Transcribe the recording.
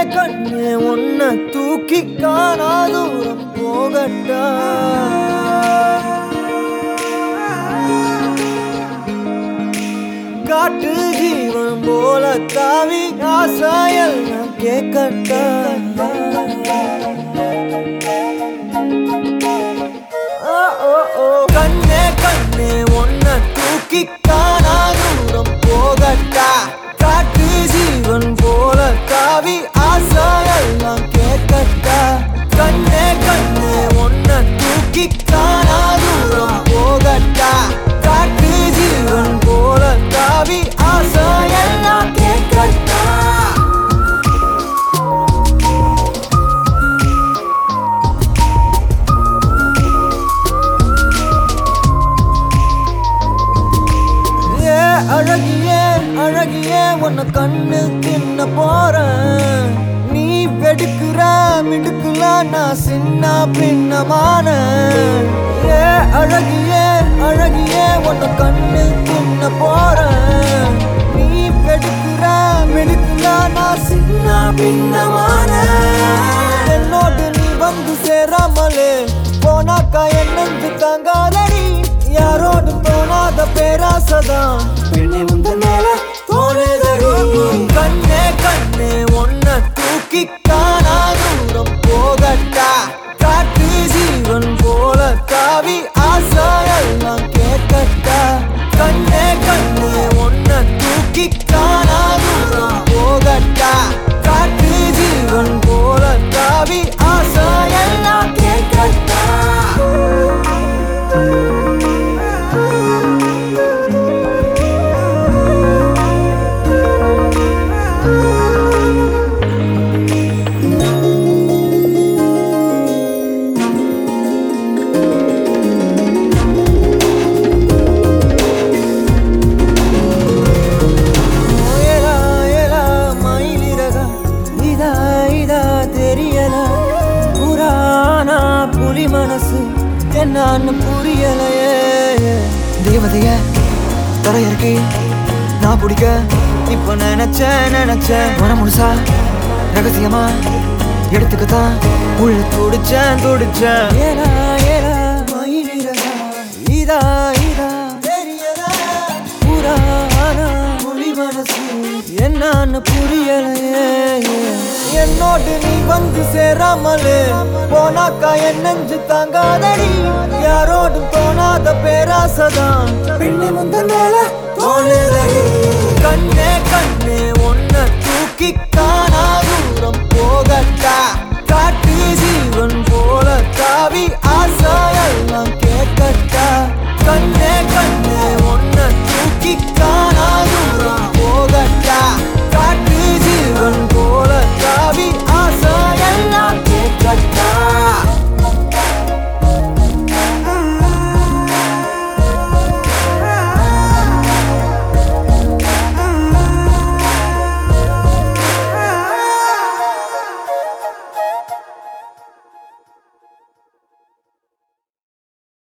கண்ணே உன்னை தூக்கி காணா தூரம் போகட்டா காட்டு ஜீவன் போல தாவி ஆசாயல் நான் கேட்கட்டா கண்ணே கண்ணே உன்னை தூக்கி காணா தூரம் போகட்டா காட்டு ஜீவன் போல தாவி ஆசாயல் நான் கேட்கட்டா கண்ணே கண்ணே உன்னை தூக்கி காணா தூரம் போகட்டா காட்டு ஜீவன் போல தாவி ஆசாயல் நான் கேட்கட்டா அழகியே அழகியே உன்னை கண்ணு தின்ன போறேன் நீ வெடுக்குற மிடுக்குல நான் சின்ன பின்னமான அழகியே அழகியே உன்னை கண்ணு தின்ன போறேன் நீ வெடுக்குற மிடுக்குல நான் சின்ன பின்னமான என்னோடு நீ வந்து சேராமலே போனாக்கா என்னென்று தாங்காதடி யாரோடு தோணாத பேராசதான் பெண்ணே முந்தன் மேல தோணுதடி கண்ணே கண்ணே உன்னை தூக்கி காணா தூரம் போகட்டா காட்டு ஜீவன் போல தாவி ஆசாயல் நான் கேட்கட்டா கண்ணே கண்ணே உன்னை தூக்கி காணா தூரம் போகட்டா காட்டு ஜீவன் போல தாவி ஆசாயல் நான் கேட்கட்டா மனசு என்னன்னு புரியலையே தேவதைய தரையிறக்கி நான் பிடிக்க இப்ப நினைச்சேன் மனம் முழுசா ரகசியமா எடுத்துக்கத்தான் உள்ள துடிச்சேன் ஏலா ஏலா மயிலிறகா இதா இதா தெரியலா புராணா புலி மனசு என்னன்னு புரியலையே என்னோடு நீ வந்து சேராமலே போனாக்கா என் நெஞ்சு தாங்காதடி யாரோடும் தோணாத பேராசதான் பெண்ணே முந்தன் மேல தோணுதடி கண்ணே கண்ணே உன்னை தூக்கி